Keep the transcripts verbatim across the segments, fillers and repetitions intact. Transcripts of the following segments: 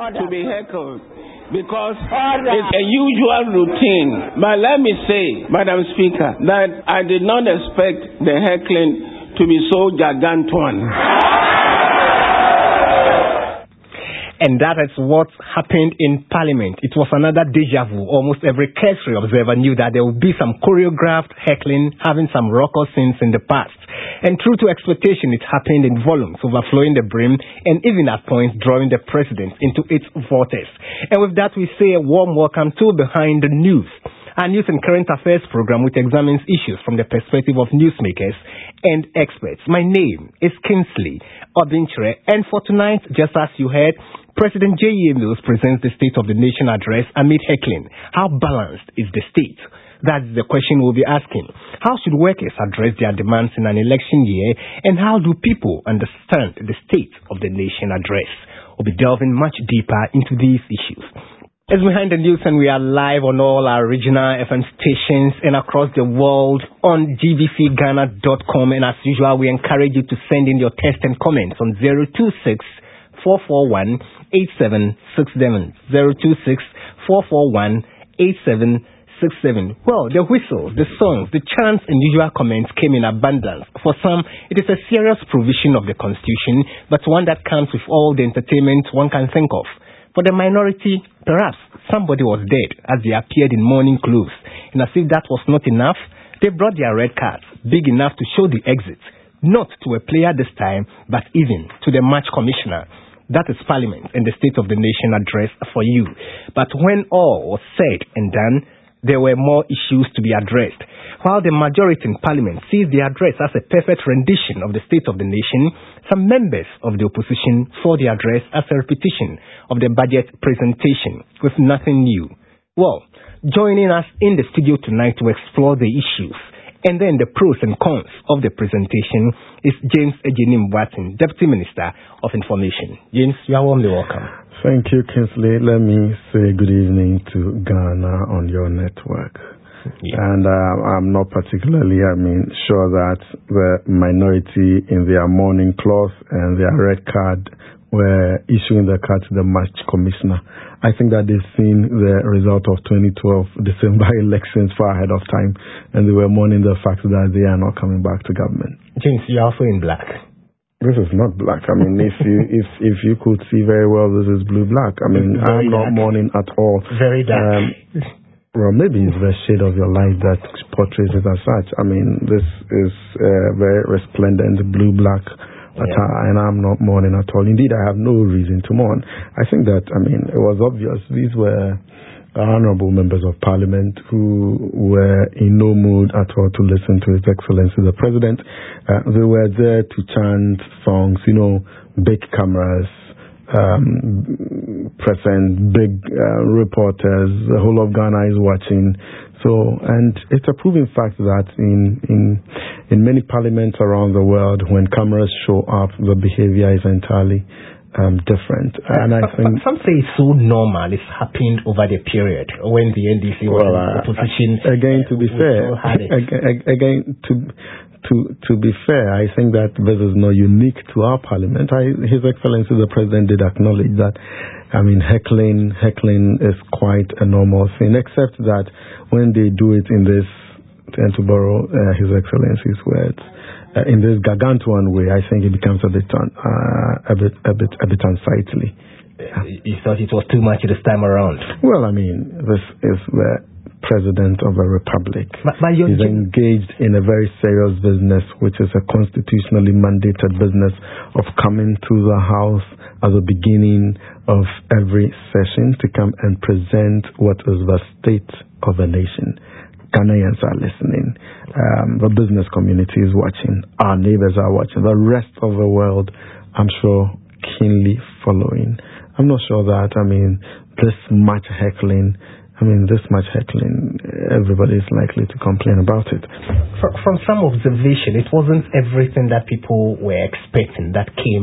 to be heckled because it's a usual routine. But let me say, Madam Speaker, that I did not expect the heckling to be so gargantuan. And that is what happened in Parliament. It was another deja vu. Almost every cursory observer knew that there would be some choreographed heckling, having some raucous scenes in the past. And true to expectation, it happened in volumes, overflowing the brim, and even at points drawing the president into its vortex. And with that, we say a warm welcome to Behind the News, our news and current affairs program which examines issues from the perspective of newsmakers and experts. My name is Kingsley Odinchire, and for tonight, just as you heard, President J E Mills presents the State of the Nation address amid heckling. How balanced is the state? That's the question we'll be asking. How should workers address their demands in an election year? And how do people understand the State of the Nation address? We'll be delving much deeper into these issues. It's Behind the News, and we are live on all our regional F M stations and across the world on G B C Ghana dot com. And as usual, we encourage you to send in your text and comments on zero two six, four four one, eight seven six seven. zero two six, four four one, eight seven six seven. Well, the whistles, the songs, the chants and usual comments came in abundance. For some, it is a serious provision of the Constitution, but one that comes with all the entertainment one can think of. For the minority, perhaps somebody was dead as they appeared in mourning clothes. And as if that was not enough, they brought their red cards, big enough to show the exit, not to a player this time, but even to the match commissioner. That is Parliament and the State of the Nation address for you. But when all was said and done, there were more issues to be addressed. While the majority in Parliament sees the address as a perfect rendition of the State of the Nation, some members of the opposition saw the address as a repetition of the budget presentation with nothing new. Well, joining us in the studio tonight to explore the issues and then the pros and cons of the presentation is James Ejenim Boateng, Deputy Minister of Information. James, you are warmly welcome. Thank you, Kingsley. Let me say good evening to Ghana on your network. Yeah. And uh, I'm not particularly, I mean, sure that the minority in their mourning cloth and their red card were issuing the card to the match commissioner. I think that they've seen the result of twenty twelve December elections far ahead of time, and they were mourning the fact that they are not coming back to government. James, you're also in black. This is not black. I mean, if you if if you could see very well, this is blue black. I mean, I'm not mourning at all. Very dark. Um, Well, maybe it's the shade of your light that portrays it as such. I mean, this is uh, very resplendent blue-black attire, yeah. And I'm not mourning at all. Indeed, I have no reason to mourn. I think that, I mean, it was obvious. These were honorable members of Parliament who were in no mood at all to listen to His Excellency the President. Uh, they were there to chant songs, you know, big cameras, Um, present, big uh, reporters, the whole of Ghana is watching. So, and it's a proven fact that in in in many parliaments around the world, when cameras show up, the behavior is entirely um, different. And I think some say it's so normal. It's happened over the period when the N D C was well, in opposition. Uh, again, to be fair, again, again to. To to be fair, I think that this is not unique to our parliament. I, His Excellency the President did acknowledge that, I mean, heckling heckling is quite a normal thing, except that when they do it in this, and to borrow uh, His Excellency's words, uh, in this gargantuan way, I think it becomes a bit uh, a bit a bit a bit unsightly. Yeah. You thought it was too much this time around? Well, I mean, this is the President of a republic. But, but He's engaged in a very serious business, which is a constitutionally mandated business of coming to the House at the beginning of every session to come and present what is the state of the nation. Ghanaians are listening. Um, the business community is watching. Our neighbors are watching. The rest of the world, I'm sure, keenly following. I'm not sure that, I mean, this much heckling I mean, this much heckling, everybody is likely to complain about it. From, from some observation, it wasn't everything that people were expecting that came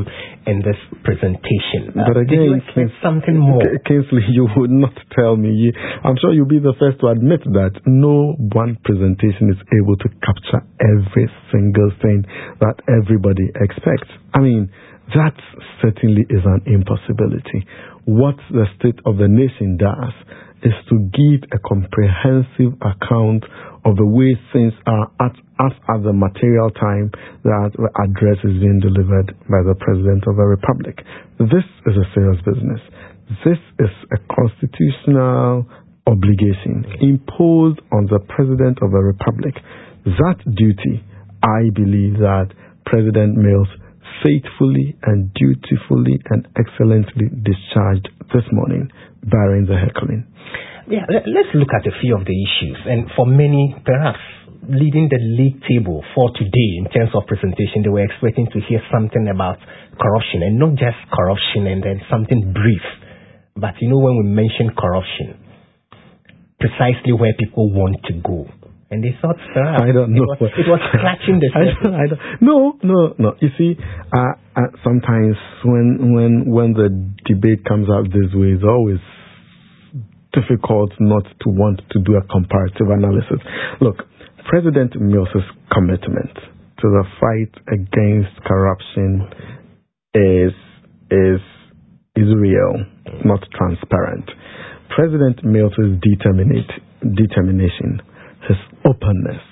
in this presentation. Uh, but again, did you expect something more? Kingsley, you would not tell me. You, I'm sure you'll be the first to admit that no one presentation is able to capture every single thing that everybody expects. I mean, that certainly is an impossibility. What the State of the Nation does is to give a comprehensive account of the way things are at, at, at the material time that the address is being delivered by the President of the Republic. This is a serious business. This is a constitutional obligation imposed on the President of the Republic. That duty, I believe that President Mills faithfully and dutifully and excellently discharged this morning, barring the heckling. Yeah, let's look at a few of the issues. And for many, perhaps, leading the league table for today in terms of presentation, they were expecting to hear something about corruption, and not just corruption and then something brief. But you know, when we mention corruption, precisely where people want to go. And they thought, perhaps, I don't know. It was, it was scratching the surface. I don't, I don't, no, no, no. You see, uh, uh, sometimes when when when the debate comes out this way, it's always difficult not to want to do a comparative analysis. Look, President Mills's commitment to the fight against corruption is is is real, not transparent. President Mills's determinate determination, his openness,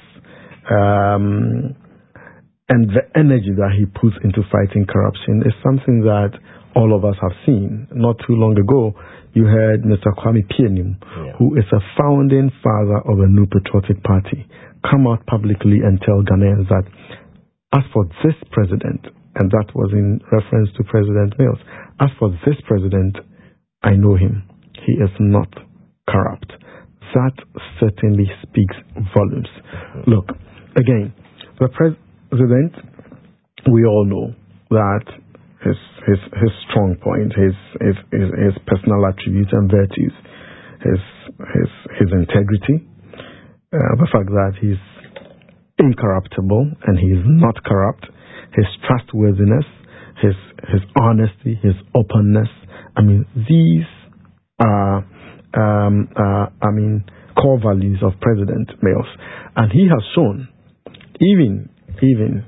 um, and the energy that he puts into fighting corruption is something that all of us have seen. Not too long ago, you heard Mister Kwame Pianim, yeah. who is a founding father of a New Patriotic Party, come out publicly and tell Ghanaians that as for this president, and that was in reference to President Mills, as for this president, I know him. He is not corrupt. That certainly speaks volumes. Look, again, the president, we all know that his his his strong point, his his his, his personal attributes and virtues, his his his integrity, uh, the fact that he's incorruptible and he is not corrupt, his trustworthiness, his his honesty, his openness. I mean, these are um, uh, I mean core values of President Mills, and he has shown, even even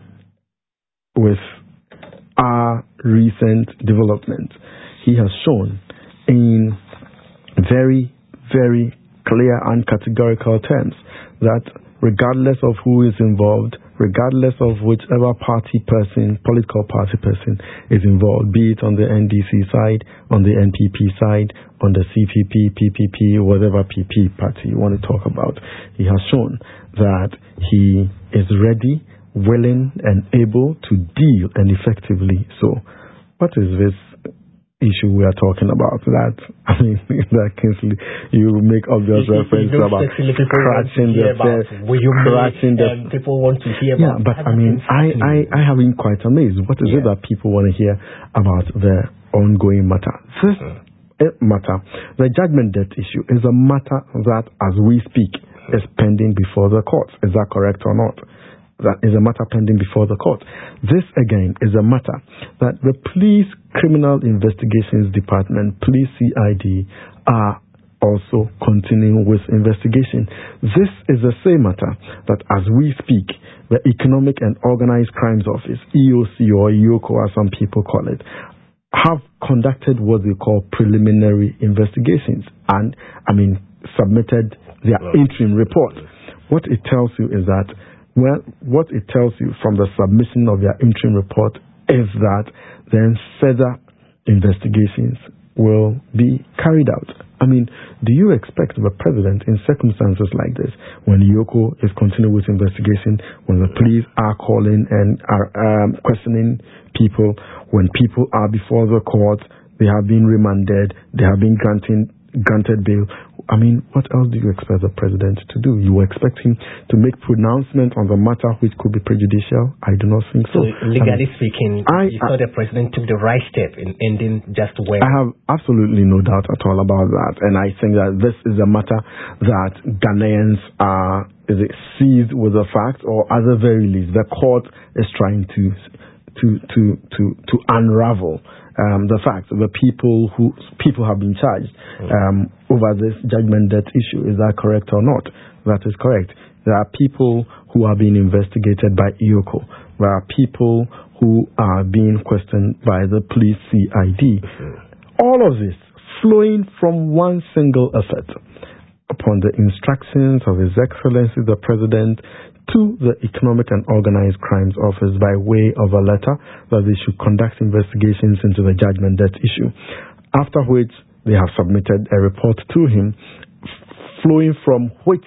with our recent development, he has shown in very, very clear and categorical terms that regardless of who is involved, regardless of whichever party person, political party person is involved, be it on the N D C side, on the N P P side, on the C P P, P P P, whatever P P party you want to talk about, he has shown that he is ready, willing and able to deal and effectively. So what is this issue we are talking about? That, I mean, that Kingsley, you make obvious you, reference you about scratching the face, scratching the... Um, people want to hear yeah, about... Yeah, but I mean, I, I, I have been quite amazed. What is yeah. it that people want to hear about the ongoing matter? This mm-hmm. matter, the judgment debt issue, is a matter that, as we speak, mm-hmm. is pending before the courts. Is that correct or not? That is a matter pending before the court. This, again, is a matter that the Police Criminal Investigations Department, Police C I D, are also continuing with investigation. This is the same matter that, as we speak, the Economic and Organized Crimes Office, E O C or E O C O as some people call it, have conducted what they call preliminary investigations and, I mean, submitted their interim report. What it tells you is that Well, what it tells you from the submission of their interim report is that then further investigations will be carried out. I mean, do you expect the president in circumstances like this, when E O C O is continuing with investigation, when the police are calling and are um, questioning people, when people are before the court, they have been remanded, they have been granting, granted bail, I mean, what else do you expect the president to do? You expect him to make pronouncement on the matter which could be prejudicial? I do not think so. So, legally I mean, speaking, I, you thought the president took the right step in ending just when... I have absolutely no doubt at all about that. And I think that this is a matter that Ghanaians are is it seized with the fact, or at the very least, the court is trying to to to to to unravel um, the facts. The people who people have been charged um, over this judgment debt issue. Is that correct or not? That is correct. There are people who are being investigated by I O C O. There are people who are being questioned by the police C I D. All of this flowing from one single effort, upon the instructions of His Excellency the President, to the Economic and Organized Crimes Office by way of a letter that they should conduct investigations into the judgment debt issue, after which they have submitted a report to him, flowing from which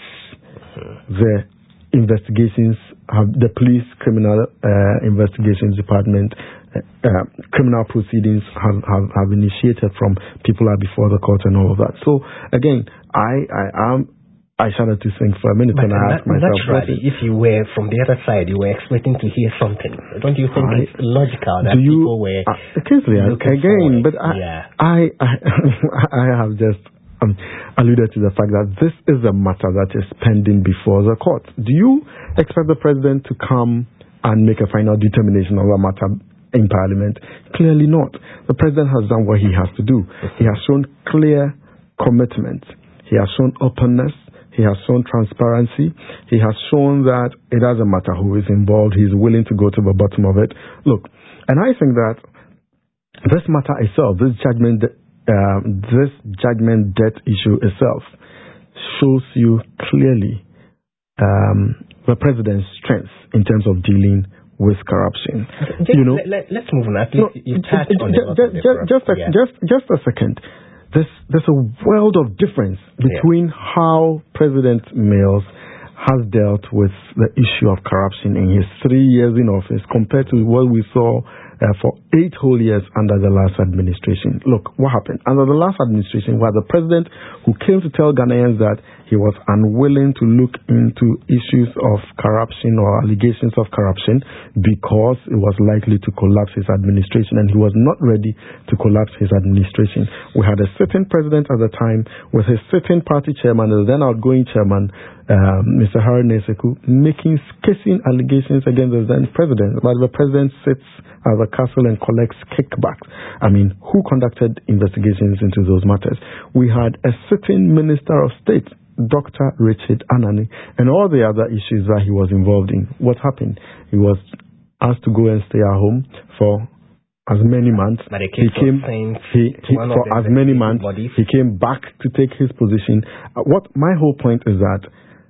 the investigations have, the police criminal uh, investigations department uh, uh, criminal proceedings have, have, have initiated from people are before the court and all of that. So again, I I am I started to think for a minute but and I asked myself, naturally, if you were from the other side, you were expecting to hear something. Don't you think I, it's logical that you, people were uh, Kingsley, again? But I, yeah. I, I, I have just um, alluded to the fact that this is a matter that is pending before the court. Do you expect the president to come and make a final determination of a matter in Parliament? Clearly not. The president has done what he has to do. He has shown clear commitment. He has shown openness. He has shown transparency. He has shown that it doesn't matter who is involved. He's willing to go to the bottom of it. Look, and I think that this matter itself, this judgment, uh, this judgment debt issue itself, shows you clearly um, the president's strength in terms of dealing with corruption. Just, you know, let, let's move on. At least no, you touched on just, it. Just, just, a, yeah. just, just a second. There's, there's a world of difference between yeah. how President Mills has dealt with the issue of corruption in his three years in office compared to what we saw uh, for eight whole years under the last administration. Look, what happened? Under the last administration was the president who came to tell Ghanaians that he was unwilling to look into issues of corruption or allegations of corruption because it was likely to collapse his administration, and he was not ready to collapse his administration. We had a sitting president at the time with his sitting party chairman, the then outgoing chairman, um, Mister Harry Neseku, making scathing allegations against the then president. But the president sits at the castle and collects kickbacks. I mean, who conducted investigations into those matters? We had a sitting minister of state, Doctor Richard Anani, and all the other issues that he was involved in. What happened? He was asked to go and stay at home for as many months. But he came he, he, for as many months. Bodies. He came back to take his position. Uh, what my whole point is that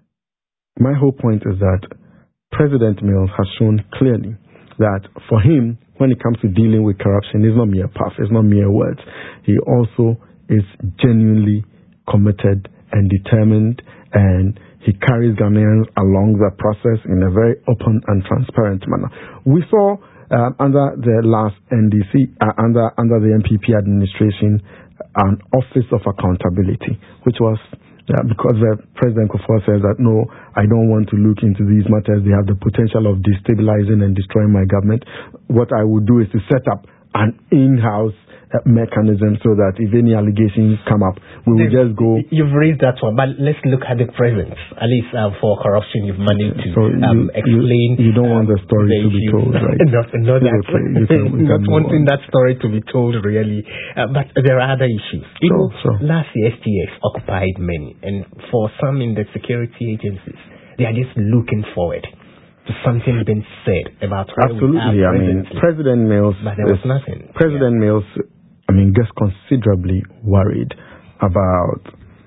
my whole point is that President Mills has shown clearly that for him, when it comes to dealing with corruption, it's not mere puff, it's not mere words. He also is genuinely committed and determined, and he carries Ghanaians along the process in a very open and transparent manner. We saw uh, under the last N D C, uh, under under the N P P administration, an Office of Accountability, which was uh, because the President Kufuor says that no, I don't want to look into these matters. They have the potential of destabilizing and destroying my government. What I would do is to set up an in-house uh, mechanism so that if any allegations come up, we will just go. You've raised that one, but let's look at the present. At least uh, for corruption, you've managed to so um, you, explain. You, you don't um, want the story the to be told, right? not not, that, okay. you can, you not wanting on. that story to be told, really. Uh, but there are other issues. You sure, know, sure. last year, S T F occupied many, and for some in the security agencies, they are just looking forward to something being said about where absolutely. We are I mean, President Mills. But there was nothing. President yeah. Mills, I mean, gets considerably worried about,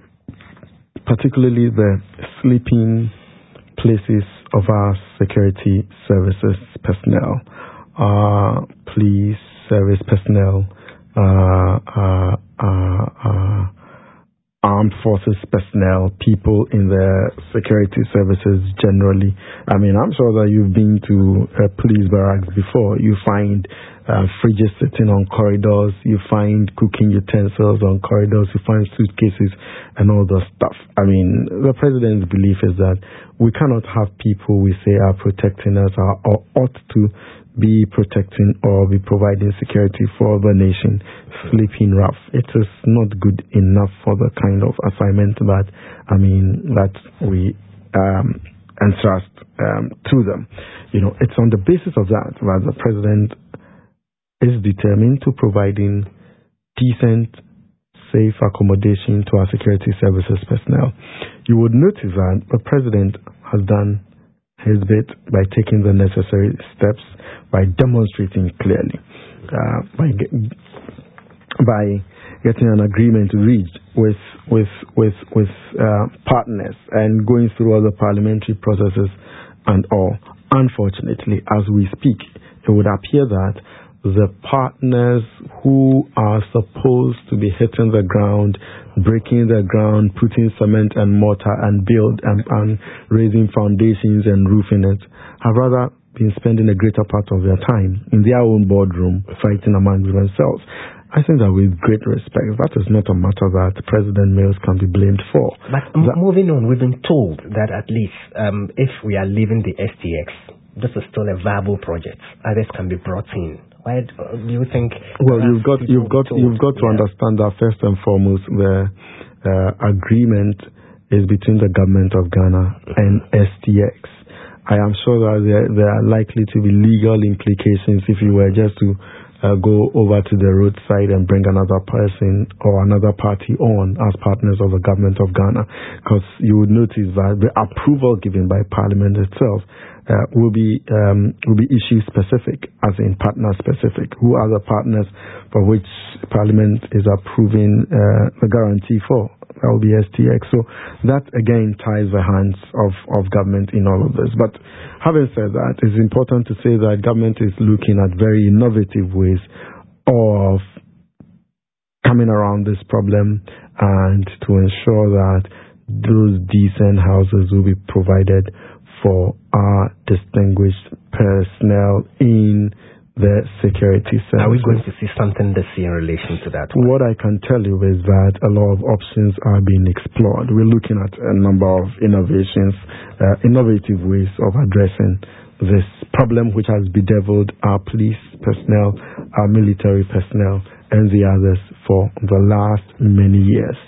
particularly the sleeping places of our security services personnel, uh, police service personnel, uh, uh, uh, uh, armed forces personnel, people in the security services generally. I mean, I'm sure that you've been to uh, police barracks before. You find uh, fridges sitting on corridors. You find cooking utensils on corridors. You find suitcases and all the stuff. I mean, the president's belief is that we cannot have people we say are protecting us or, or ought to be protecting or be providing security for the nation sleeping rough. It is not good enough for the kind of assignment that, I mean, that we um, entrust um, to them. You know, it's on the basis of that that the president is determined to providing decent, safe accommodation to our security services personnel. You would notice that the president has done his bit by taking the necessary steps, by demonstrating clearly, uh, by get, by getting an agreement reached with with with with uh, partners and going through all the parliamentary processes and all. Unfortunately, as we speak, it would appear that the partners who are supposed to be hitting the ground, breaking the ground, putting cement and mortar and build and, and raising foundations and roofing it, have rather been spending a greater part of their time in their own boardroom fighting among themselves. I think that with great respect, that is not a matter that President Mills can be blamed for. But m- moving on, we've been told that at least um, if we are leaving the S T X, this is still a viable project. Others can be brought in. Why do you think? Well, you've got you've got told? you've got to yeah. understand that first and foremost, the uh, agreement is between the government of Ghana and S T X. I am sure that there, there are likely to be legal implications if you were just to uh, go over to the roadside and bring another person or another party on as partners of the government of Ghana, because you would notice that the approval given by Parliament itself Uh, will be um, will be issue specific, as in partner specific. Who are the partners for which Parliament is approving uh, the guarantee for? That will be S T X. So that again ties the hands of, of government in all of this. But having said that, it's important to say that government is looking at very innovative ways of coming around this problem and to ensure that those decent houses will be provided for our distinguished personnel in the security services. Are we going to see something this year in relation to that one? What I can tell you is that a lot of options are being explored. We're looking at a number of innovations, uh, innovative ways of addressing this problem which has bedeviled our police personnel, our military personnel, and the others for the last many years.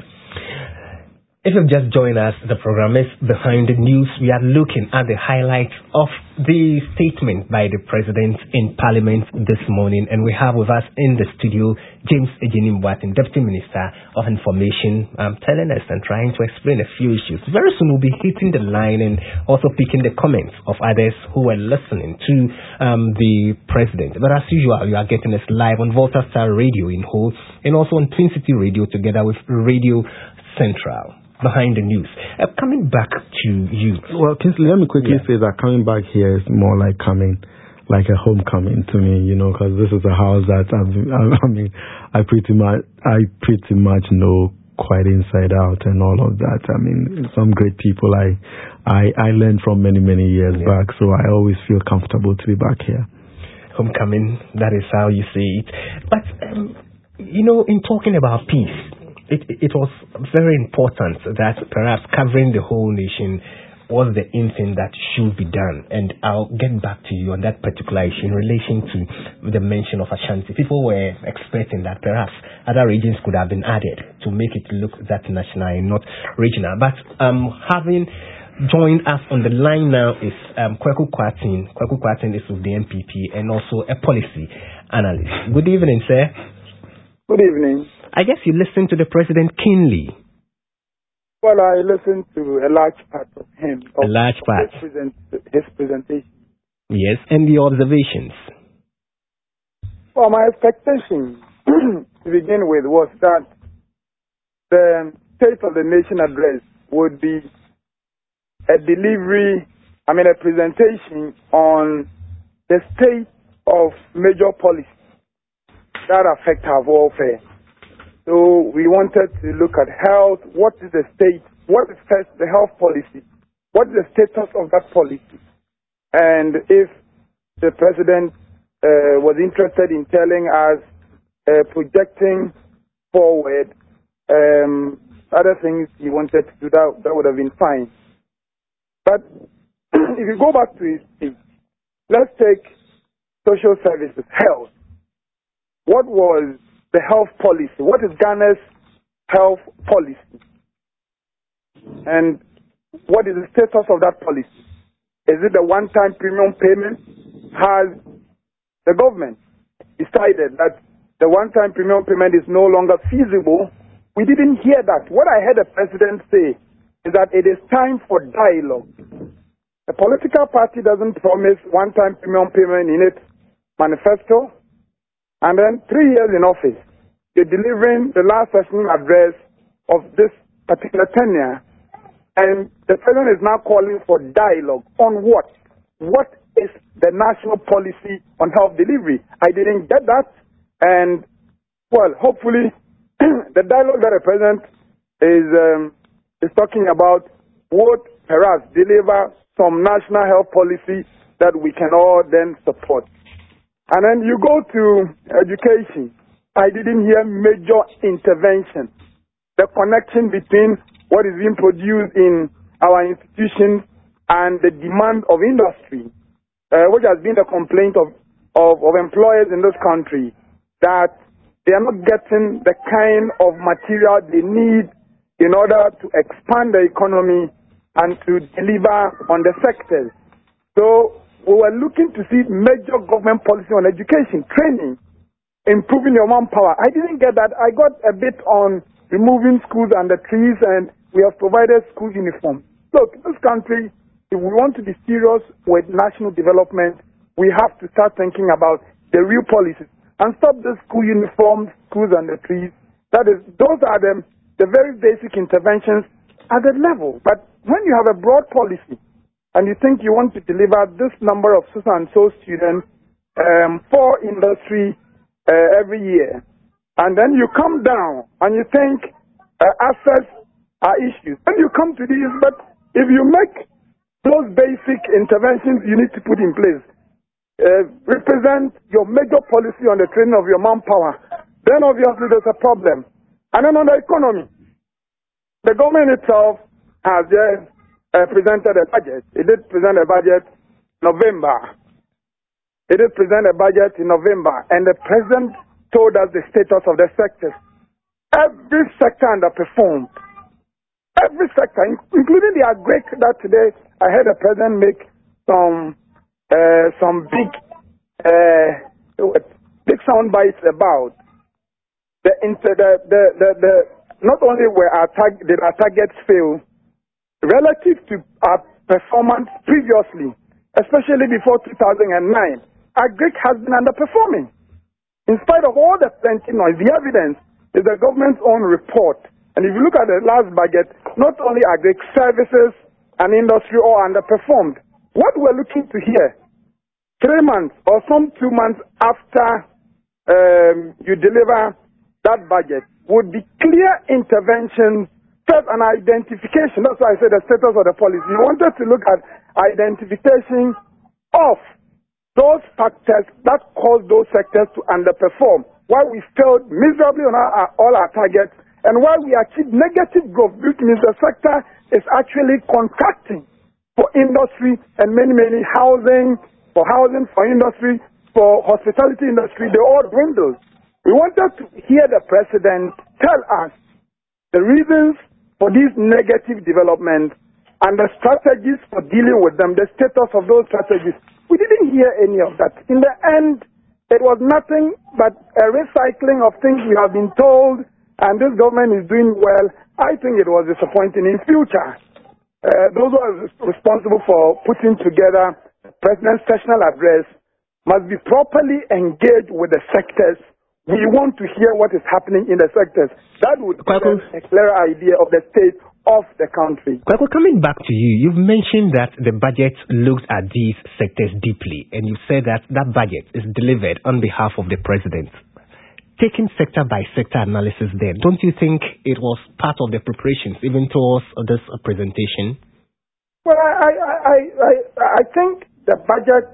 If you've just joined us, the program is Behind the News. We are looking at the highlights of the statement by the President in Parliament this morning. And we have with us in the studio James Ejenim Boateng, Deputy Minister of Information, um, telling us and trying to explain a few issues. Very soon we'll be hitting the line and also picking the comments of others who were listening to um, the President. But as usual, you are getting us live on Volta Star Radio in Hull and also on Twin City Radio together with Radio Central. Behind the News. Uh, coming back to you. Well, Kingsley, let me quickly yeah. say that coming back here is more like coming, like a homecoming to me, you know, because this is a house that I've, I mean, I pretty much, I pretty much know quite inside out and all of that. I mean, some great people I, I, I learned from many, many years yeah. back, so I always feel comfortable to be back here. Homecoming, that is how you see it. But, um, you know, in talking about peace, It, it was very important that perhaps covering the whole nation was the in thing that should be done. And I'll get back to you on that particular issue in relation to the mention of Ashanti. People were expecting that perhaps other regions could have been added to make it look that national and not regional. But um, having joined us on the line now is um, Kweku Kwatin. Kweku Kwatin is with the M P P and also a policy analyst. Good evening, sir. Good evening. I guess you listened to the President keenly. Well, I listened to a large part of him. Of, a large part. His, present, his presentation. Yes, and the observations. Well, my expectation to begin with was that the State of the Nation address would be a delivery, I mean a presentation on the state of major policies that affect our welfare. So we wanted to look at health. What is the state? What is first the health policy? What is the status of that policy? And if the President uh, was interested in telling us, uh, projecting forward, um, other things he wanted to do, that, that would have been fine. But if you go back to his speech, let's take social services, health. What was the health policy? What is Ghana's health policy? And what is the status of that policy? Is it a one-time premium payment? Has the government decided that the one-time premium payment is no longer feasible? We didn't hear that. What I heard the president say is that it is time for dialogue. A political party doesn't promise one-time premium payment in its manifesto, and then three years in office, you're delivering the last session address of this particular tenure, and the president is now calling for dialogue on what? What is the national policy on health delivery? I didn't get that, and, well, hopefully, the dialogue that the president is, um, is talking about would perhaps deliver some national health policy that we can all then support. And then you go to education. I didn't hear major intervention. The connection between what is being produced in our institutions and the demand of industry, uh, which has been the complaint of, of, of employers in this country, that they are not getting the kind of material they need in order to expand the economy and to deliver on the sectors. So we were looking to see major government policy on education, training, improving your manpower. I didn't get that. I got a bit on removing schools and the trees, and we have provided school uniforms. Look, this country, if we want to be serious with national development, we have to start thinking about the real policies and stop the school uniforms, schools and the trees. That is, those are the, the very basic interventions at the level. But when you have a broad policy and you think you want to deliver this number of so and so students um, for industry uh, every year, and then you come down and you think uh, assets are issues, then you come to these, but if you make those basic interventions you need to put in place, uh, represent your major policy on the training of your manpower, then obviously there's a problem. And then on the economy, the government itself has just uh, presented a budget. It did present a budget in November. It did present a budget in November, and the president told us the status of the sectors. Every sector underperformed. Every sector, including the agri that today I heard the president make some uh, some big uh, big sound bites about. The, the, the, the, the, not only were our tag, did our targets fail, relative to our performance previously, especially before two thousand nine, agri has been underperforming. In spite of all the plenty noise, the evidence is the government's own report. And if you look at the last budget, not only agri services and industry all underperformed. What we're looking to hear, three months or some two months after um, you deliver that budget, would be clear interventions, first an identification. That's why I said the status of the policy. You wanted to look at identification of those factors that cause those sectors to underperform, why we failed miserably on our, our, all our targets, and why we achieved negative growth, which means the sector is actually contracting for industry and many, many housing, for housing, for industry, for hospitality industry, they all dwindled. We wanted to hear the president tell us the reasons for these negative developments and the strategies for dealing with them, the status of those strategies. We didn't hear any of that. In the end, it was nothing but a recycling of things we have been told, and this government is doing well. I think it was disappointing. In future, uh, those who are responsible for putting together the president's sessional address must be properly engaged with the sectors. We want to hear what is happening in the sectors. That would give us a clearer idea of the state of the country. Kwako, coming back to you, you've mentioned that the budget looks at these sectors deeply, and you said that that budget is delivered on behalf of the president. Taking sector by sector analysis then, don't you think it was part of the preparations even towards this uh, presentation? Well, I, I, I, I, I think the budget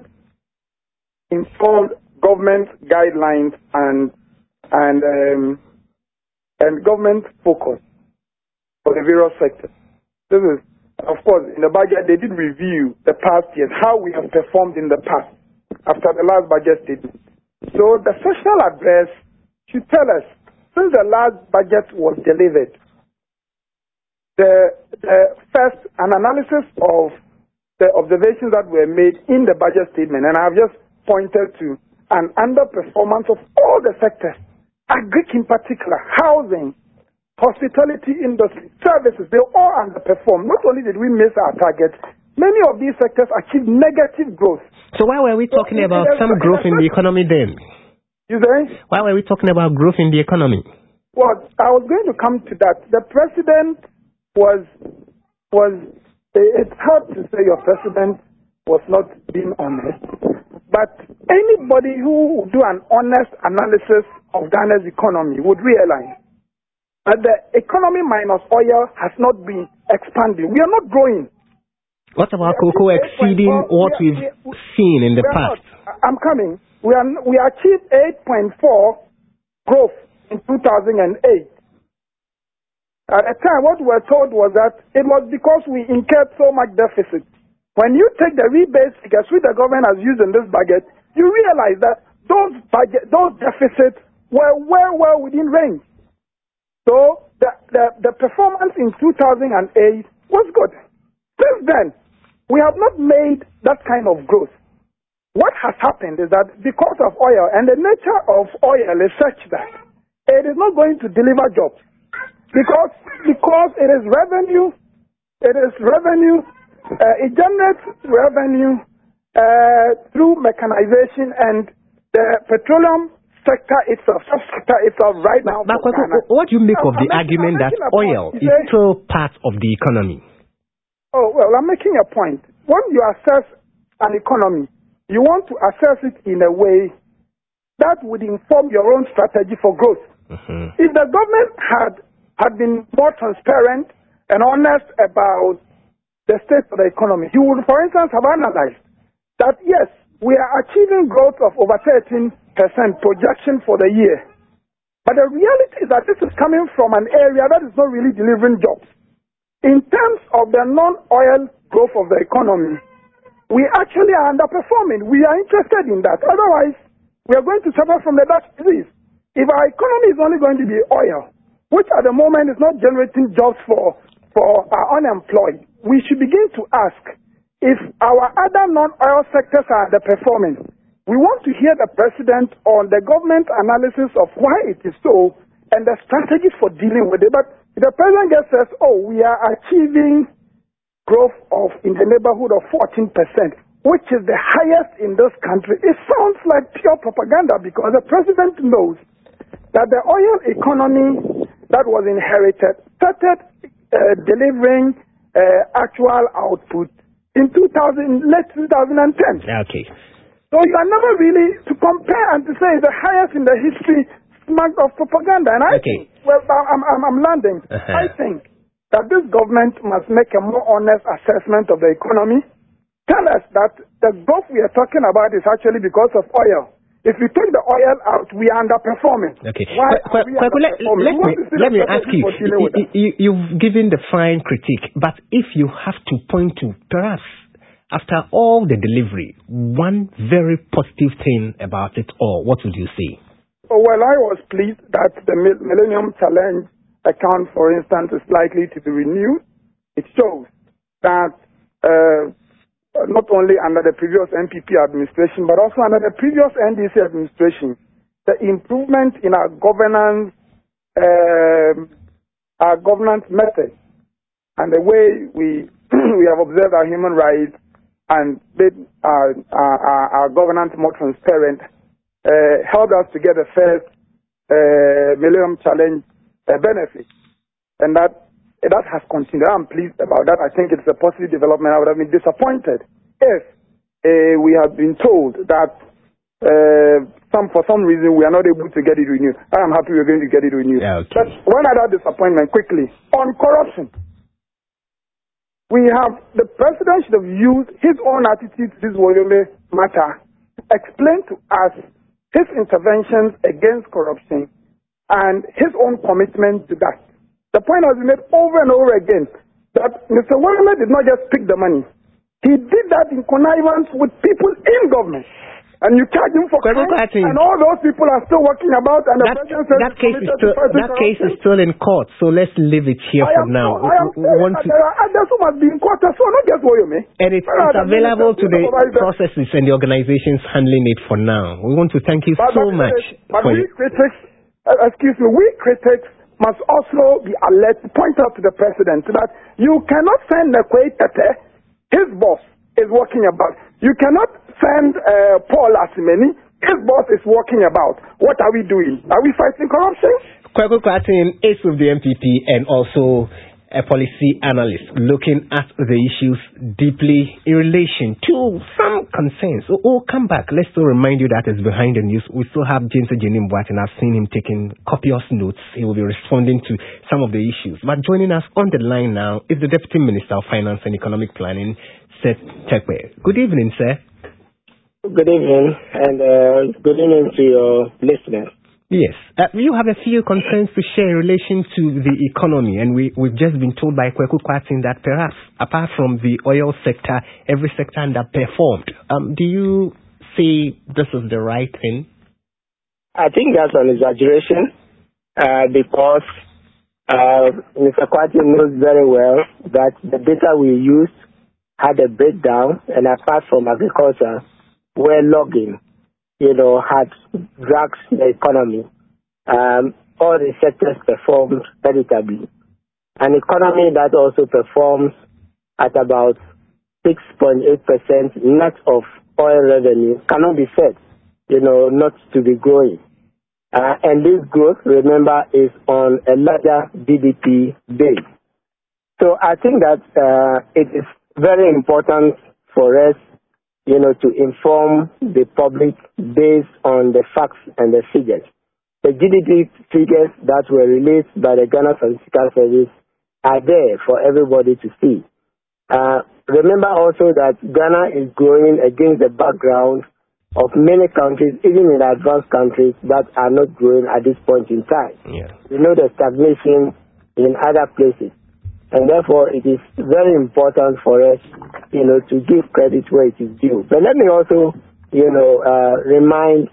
informed government guidelines and and um, and government focus for the various sectors. This is, of course, in the budget they did review the past years, how we have performed in the past after the last budget statement. So the sessional address should tell us, since the last budget was delivered, the, the first an analysis of the observations that were made in the budget statement, and I've just pointed to an underperformance of all the sectors, agric in particular, housing, hospitality industry, services, they all underperformed. Not only did we miss our target, many of these sectors achieved negative growth. So why were we talking so about some growth in the economy then? You say? Why were we talking about growth in the economy? Well, I was going to come to that. The president was, was it's hard to say your president was not being honest, but anybody who would do an honest analysis of Ghana's economy would realize that the economy minus oil has not been expanding. We are not growing. What about cocoa exceeding what we've seen in the past? Not, I'm coming. We are we achieved eight point four growth in two thousand eight. At the time, what we were told was that it was because we incurred so much deficit. When you take the rebate figures which the government has used in this budget, you realize that those budget, those deficits were well, well within range. So the, the, the performance in two thousand eight was good. Since then, we have not made that kind of growth. What has happened is that because of oil, and the nature of oil is such that it is not going to deliver jobs. Because, because it is revenue, it is revenue, uh, it generates revenue uh, through mechanization, and the petroleum sector itself, subsector itself right now. But, but, but, what do you make of the I'm argument that oil is still part of the economy? Oh, well, I'm making a point. When you assess an economy, you want to assess it in a way that would inform your own strategy for growth. Mm-hmm. If the government had had been more transparent and honest about the state of the economy, you would, for instance, have analyzed that, yes, we are achieving growth of over thirteen percent projection for the year. But the reality is that this is coming from an area that is not really delivering jobs. In terms of the non-oil growth of the economy, we actually are underperforming. We are interested in that. Otherwise, we are going to suffer from the Dutch disease. If our economy is only going to be oil, which at the moment is not generating jobs for, for our unemployed, we should begin to ask if our other non-oil sectors are underperforming. We want to hear the president on the government analysis of why it is so and the strategies for dealing with it. But if the president just says, oh, we are achieving growth of in the neighborhood of fourteen percent, which is the highest in this country, it sounds like pure propaganda, because the president knows that the oil economy that was inherited started uh, delivering uh, actual output in two thousand, late two thousand ten. Okay. So you are never really to compare and to say the highest in the history smacked of propaganda. And I okay. think, well, I'm, I'm, I'm landing. Uh-huh. I think that this government must make a more honest assessment of the economy. Tell us that the growth we are talking about is actually because of oil. If we take the oil out, we are underperforming. Okay. Why but, but, but let, let me, let me ask you, you, you, you've given the fine critique, but if you have to point to, perhaps, after all the delivery, one very positive thing about it all, what would you say? Oh, well, I was pleased that the Millennium Challenge account, for instance, is likely to be renewed. It shows that uh, not only under the previous N P P administration, but also under the previous N D C administration, the improvement in our governance, uh, our governance methods, and the way we we have observed our human rights and made our, our, our governance more transparent, uh, helped us to get the first uh, Millennium Challenge uh, benefit, and that. That has continued. I'm pleased about that. I think it's a positive development. I would have been disappointed if uh, we had been told that uh, some for some reason we are not able to get it renewed. I am happy we're going to get it renewed. Yeah, okay. But one other disappointment, quickly, on corruption. We have, the president should have used his own attitude to this Woyombe matter, explain to us his interventions against corruption and his own commitment to that. The point has been made over and over again that Mister Woyombe did not just pick the money. He did that in connivance with people in government. and you charge him for crime, and all those people are still working about, and that, the president says that case is still that case is still in court. So let's leave it here I for am, now. I am we, we want to, there are others who must be in court as well, not just Woyome. And it's, it's available to the processes and the organizations handling it for now. We want to thank you but, so but, much. But for we critics, uh, excuse me, we critics must also be alert, point out to the president that you cannot send a Kwei Tete, his boss is working about. You cannot send uh, Paul Asimeni, his boss is working about. What are we doing? Are we fighting corruption? Kwaku Kwatin is with the M P P and also a policy analyst looking at the issues deeply in relation to some concerns. So we'll come back. Let's still remind you that is behind the news. We still have James Ejenim Boateng. I've seen him taking copious notes. He will be responding to some of the issues. But joining us on the line now is the Deputy Minister of Finance and Economic Planning, Seth Terkper. Good evening, sir. Good evening, and uh, good evening to your listeners. Yes. Uh, you have a few concerns to share in relation to the economy, and we, we've just been told by Kwaku Kwatin that perhaps, apart from the oil sector, every sector underperformed. Um, do you say this is the right thing? I think that's an exaggeration, uh, because uh, Mister Kwatin knows very well that the data we used had a breakdown, and apart from agriculture, where logging, you know, had dragged the economy. Um, all the sectors performed creditably. An economy that also performs at about six point eight percent net of oil revenue cannot be said, you know, not to be growing. Uh, and this growth, remember, is on a larger G D P base. So I think that uh, it is very important for us, you know, to inform the public based on the facts and the figures. The G D P figures that were released by the Ghana Statistical Service are there for everybody to see. Uh, remember also that Ghana is growing against the background of many countries, even in advanced countries, that are not growing at this point in time. Yeah. We know the stagnation in other places. And therefore, it is very important for us, you know, to give credit where it is due. But let me also, you know, uh, remind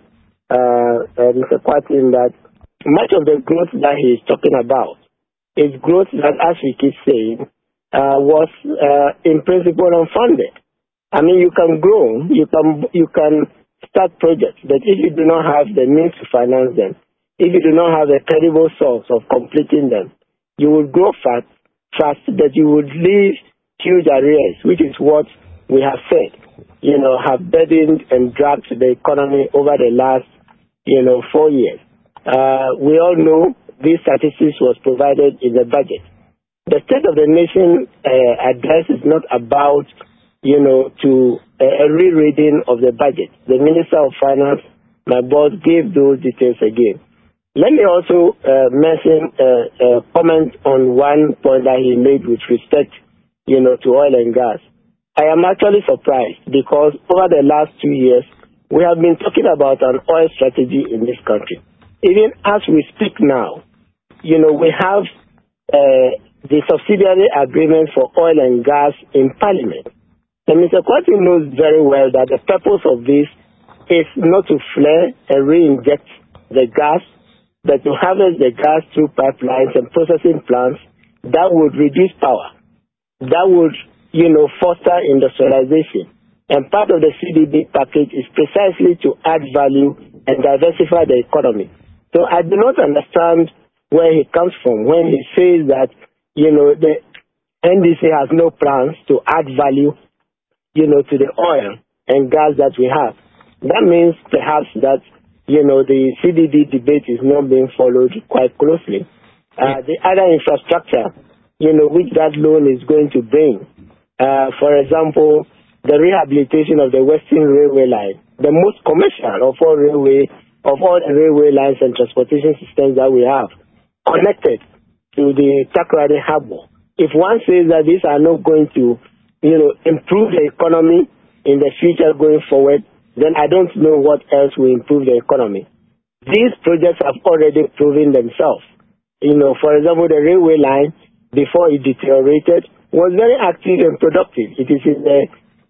uh, uh, Mister Kwatin that much of the growth that he is talking about is growth that, as we keep saying, uh, was uh, in principle unfunded. I mean, you can grow, you can you can start projects, but if you do not have the means to finance them, if you do not have a credible source of completing them, you will grow fast. Trust that you would leave huge arrears, which is what we have said, you know, have burdened and dragged the economy over the last, you know, four years. Uh, we all know these statistics was provided in the budget. The State of the Nation uh, address is not about, you know, to uh, a rereading of the budget. The Minister of Finance, my boss, gave those details again. Let me also uh, mention a uh, uh, comment on one point that he made with respect, you know, to oil and gas. I am actually surprised because over the last two years, we have been talking about an oil strategy in this country. Even as we speak now, you know, we have uh, the subsidiary agreement for oil and gas in Parliament. And Mister Kwatin knows very well that the purpose of this is not to flare and re-inject the gas, but to harvest the gas through pipelines and processing plants that would reduce power, that would, you know, foster industrialization. And part of the C D B package is precisely to add value and diversify the economy. So I do not understand where he comes from when he says that, you know, the N D C has no plans to add value, you know, to the oil and gas that we have. That means perhaps that, you know, the C D B debate is not being followed quite closely. Uh, the other infrastructure, you know, which that loan is going to bring, uh, for example, the rehabilitation of the Western Railway line, the most commercial of all railway, of all the railway lines and transportation systems that we have, connected to the Takoradi Harbour. If one says that these are not going to, you know, improve the economy in the future going forward, then I don't know what else will improve the economy. These projects have already proven themselves. You know, for example, the railway line, before it deteriorated, was very active and productive. It is in the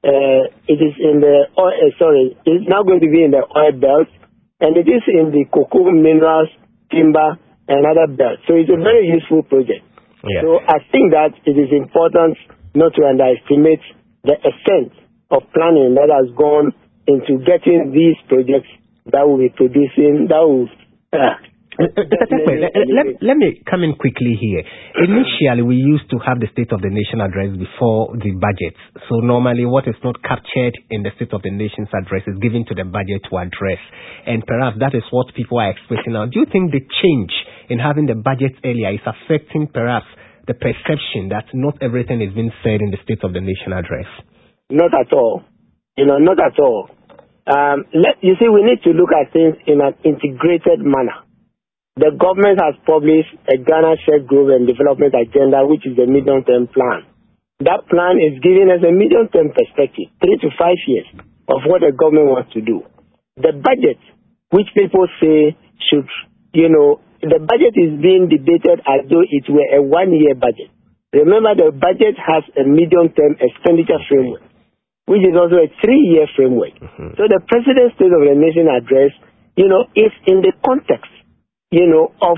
uh, it is in the oil, uh, sorry, it's now going to be in the oil belt, and it is in the cocoa minerals, timber, and other belts. So it's a very useful project. Yeah. So I think that it is important not to underestimate the extent of planning that has gone into getting these projects that will be producing, that will... Uh, Mister Tekpe, let, let, let me come in quickly here. Initially, we used to have the State of the Nation address before the budget. So normally what is not captured in the State of the Nation's address is given to the budget to address. And perhaps that is what people are expressing now. Do you think the change in having the budget earlier is affecting perhaps the perception that not everything is being said in the State of the Nation address? Not at all. You know, not at all. Um, let, you see, we need to look at things in an integrated manner. The government has published a Ghana Shared Growth and Development Agenda, which is the medium-term plan. That plan is giving us a medium-term perspective, three to five years, of what the government wants to do. The budget, which people say should, you know, the budget is being debated as though it were a one-year budget. Remember, the budget has a medium-term expenditure framework, which is also a three-year framework. Mm-hmm. So the President's State of the Nation address, you know, is in the context, you know, of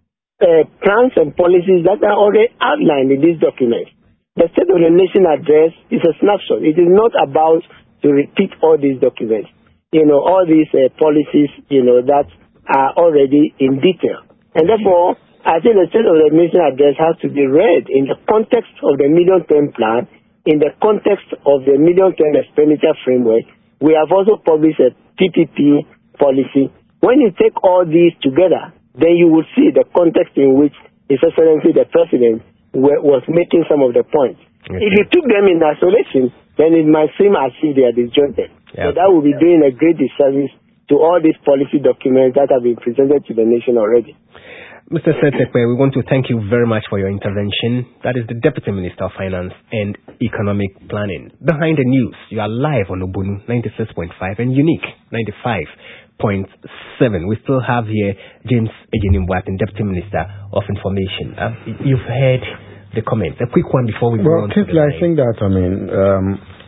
uh, plans and policies that are already outlined in these documents. The State of the Nation address is a snapshot. It is not about to repeat all these documents, you know, all these uh, policies, you know, that are already in detail. And therefore, I think the State of the Nation address has to be read in the context of the medium-term plan, in the context of the medium-term expenditure framework. We have also published a P P P policy. When you take all these together, then you will see the context in which His Excellency the President was making some of the points. Okay. If you took them in isolation, then it might seem as if they are disjointed. Yeah. So that will be doing a great disservice to all these policy documents that have been presented to the nation already. Mister Tekpe, we want to thank you very much for your intervention. That is the Deputy Minister of Finance and Economic Planning. Behind the News, you are live on Ubuntu ninety-six point five and Unique ninety-five point seven. We still have here James Ejenim-Boateng, Deputy Minister of Information. Uh, you've heard the comments. A quick one before we well, go on. Well, I think that, I mean, um,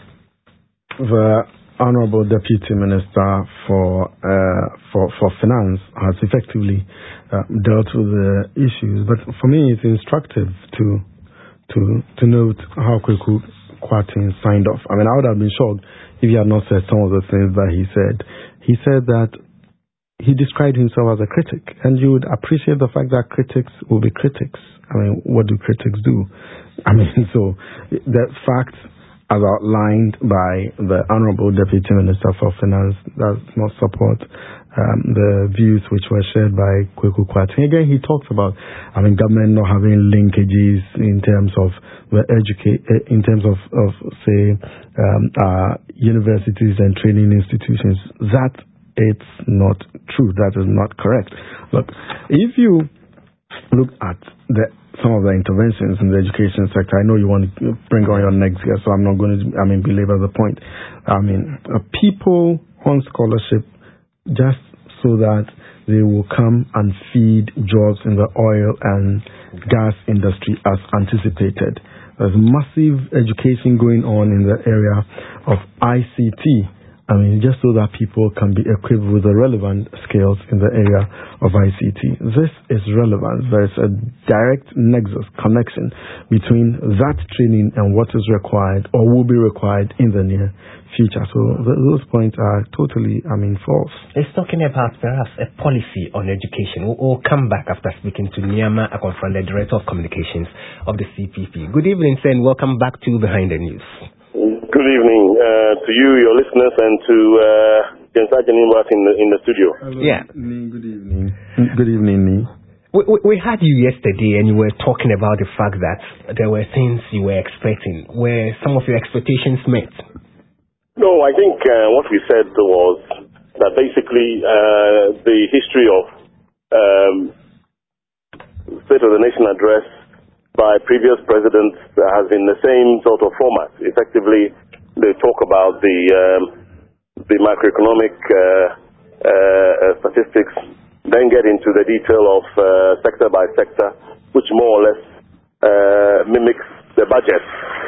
the Honorable Deputy Minister for uh, for for Finance has effectively uh, dealt with the issues, but for me it's instructive to to to note how Kweku Kwarteng signed off. I mean, I would have been shocked if he had not said some of the things that he said. He said that he described himself as a critic, and you would appreciate the fact that critics will be critics. I mean, what do critics do? I mean, so the fact, as outlined by the Honorable Deputy Minister for Finance, does not support um, the views which were shared by Kweku Kwarteng. Again, he talks about, I mean, government not having linkages in terms of the educate, in terms of, of say, um, uh, universities and training institutions. That it's not true. That is not correct. Look, if you look at the some of the interventions in the education sector, I know you want to bring on your next guest, so I'm not going to, I mean, belabor the point. I mean, uh, people on scholarship just so that they will come and feed jobs in the oil and gas industry as anticipated. There's massive education going on in the area of I C T. I mean, just so that people can be equipped with the relevant skills in the area of I C T. This is relevant. There is a direct nexus, connection between that training and what is required or will be required in the near future. So th- those points are totally, I mean, false. It's talking about perhaps a policy on education. We'll, we'll come back after speaking to Nyama Akonfran, the Director of Communications of the C P P. Good evening, sir, and welcome back to Behind the News. Good evening uh, to you, your listeners, and to uh, James Ejenim-Boateng in the, in the studio. Hello. Yeah. Good evening. Good evening, Nee. We, we, we had you yesterday, and you were talking about the fact that there were things you were expecting. Were some of your expectations met? No, I think uh, what we said was that basically uh, the history of um, State of the Nation address by previous presidents has been the same sort of format. Effectively, they talk about the um, the macroeconomic uh, uh, statistics, then get into the detail of uh, sector by sector, which more or less uh, mimics the budget.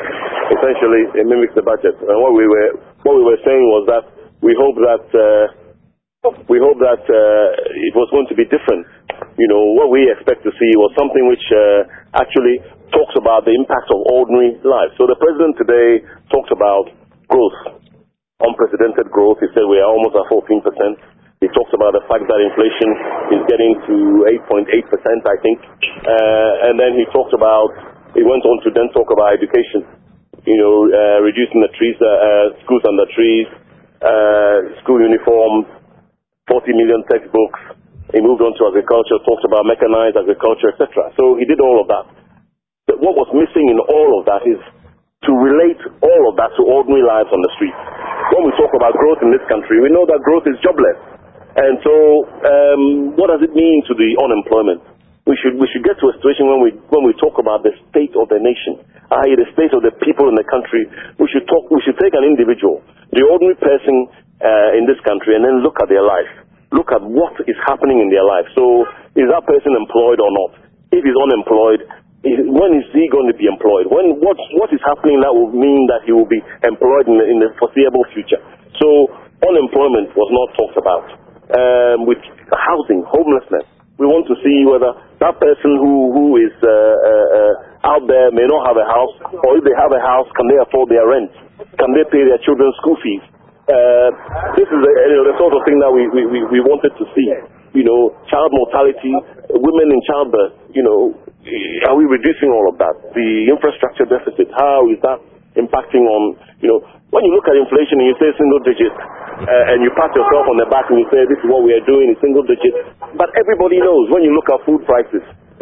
essentially it mimics the budget. And what we were what we were saying was that we hope that uh, we hope that uh, it was going to be different. You know, what we expect to see was something which uh, actually talks about the impact of ordinary life. So the president today talked about growth, unprecedented growth. He said we are almost at fourteen percent. He talks about the fact that inflation is getting to eight point eight percent, I think. Uh, and then he talked about, he went on to then talk about education. You know, uh, reducing the trees, uh, uh, schools under trees, uh, school uniforms, forty million textbooks. He moved on to agriculture, talked about mechanized agriculture, et cetera. So he did all of that. But what was missing in all of that is to relate all of that to ordinary lives on the street. When we talk about growth in this country, we know that growth is jobless. And so um, what does it mean to the unemployment? We should we should get to a situation when we when we talk about the state of the nation, that is the state of the people in the country. We should talk. We should take an individual, the ordinary person uh, in this country, and then look at their life. Look at what is happening in their life. So, is that person employed or not? If he's unemployed, is, when is he going to be employed? When what what is happening that will mean that he will be employed in the, in the foreseeable future? So, unemployment was not talked about. Um, with housing, homelessness. We want to see whether that person who, who is uh, uh, uh, out there may not have a house, or if they have a house, can they afford their rent? Can they pay their children's school fees? Uh, this is the, you know, the sort of thing that we, we, we wanted to see. You know, child mortality, women in childbirth, you know, are we reducing all of that? The infrastructure deficit, how is that impacting on, you know, when you look at inflation and you say single digit, uh, and you pat yourself on the back and you say this is what we are doing in single digit, but everybody knows when you look at food prices,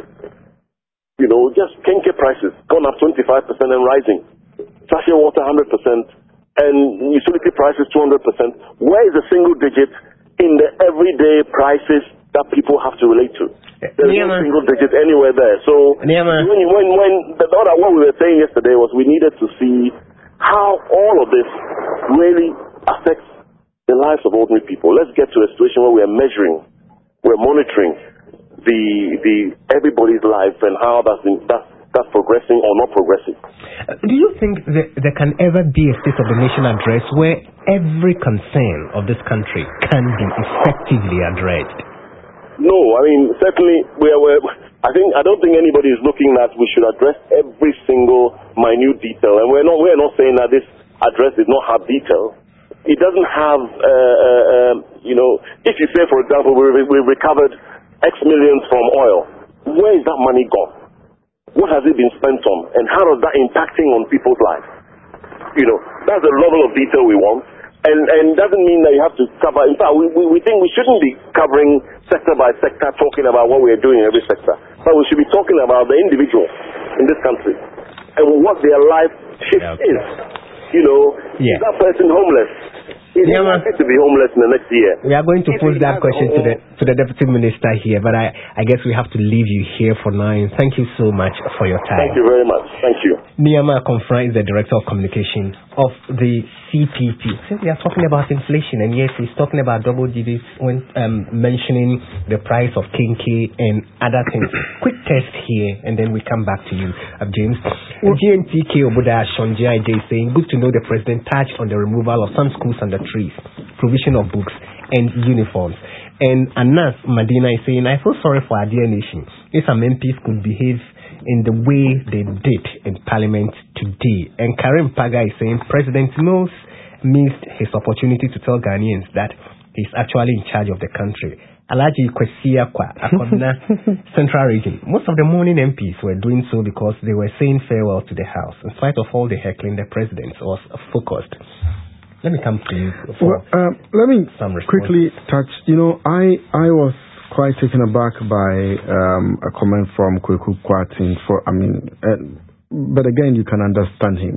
you know, just kenke prices gone up twenty-five percent and rising, sachet water one hundred percent, and utility prices two hundred percent. Where is the single digit in the everyday prices that people have to relate to? There is no single digit anywhere there. So when, you, when, when the, what we were saying yesterday was we needed to see how all of this really affects the lives of ordinary people. Let's get to a situation where we are measuring, we're monitoring the the everybody's life and how that's that's, that's progressing or not progressing. Uh, do you think that there can ever be a State of the Nation address where every concern of this country can be effectively addressed? No, I mean certainly we are. We're, I think I don't think anybody is looking that we should address every single minute detail, and we're not we're not saying that this address did not have detail. It doesn't have, uh, uh, um, you know, if you say, for example, we we recovered X millions from oil, where is that money gone? What has it been spent on, and how is that impacting on people's lives? You know, that's the level of detail we want. And and doesn't mean that you have to cover. In fact, we, we, we think we shouldn't be covering sector by sector, talking about what we are doing in every sector. But we should be talking about the individual in this country and what their life shift yeah, okay. is. You know, yeah. Is that person homeless? Is yeah, likely to be homeless in the next year? We are going to pose that question to the to the Deputy Minister here, but I, I guess we have to leave you here for now. And thank you so much for your time. Thank you very much. Thank you. Nehemiah Komfra is the Director of Communication of the C P P. So we are talking about inflation, and yes, he's talking about double digits when um, mentioning the price of kinky and other things. Quick test here, and then we come back to you, uh, James. Well, G N T K Obuda Shonji I J saying, good to know the President touched on the removal of some schools under trees, provision of books and uniforms. And Anas Madina is saying, I feel sorry for our dear nation. If some M Ps could behave in the way they did in Parliament today. And Karim Paga is saying, President Mills missed his opportunity to tell Ghanaians that he's actually in charge of the country. Alaji Kwesia Kwa, Akodna, Central Region. Most of the morning M Ps were doing so because they were saying farewell to the House. In spite of all the heckling, the President was focused. Let me come to you for well, um, let me some quickly touch. You know, I I was quite taken aback by um, a comment from Kweku Kwatin. For I mean, uh, but again, you can understand him.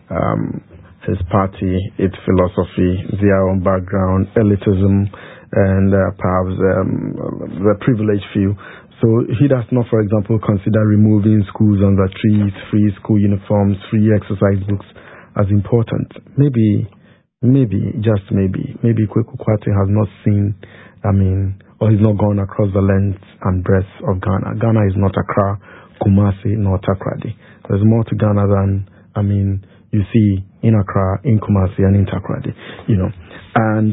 Um, his party, its philosophy, their own background, elitism, and uh, perhaps um, the privileged few. So he does not, for example, consider removing schools under trees, free school uniforms, free exercise books as important. Maybe. Maybe, just maybe, maybe Kweku Kwatin has not seen, I mean, or he's not gone across the length and breadth of Ghana. Ghana is not Accra, Kumasi, nor Takoradi. There's more to Ghana than, I mean, you see in Accra, in Kumasi, and in Takoradi, you know. And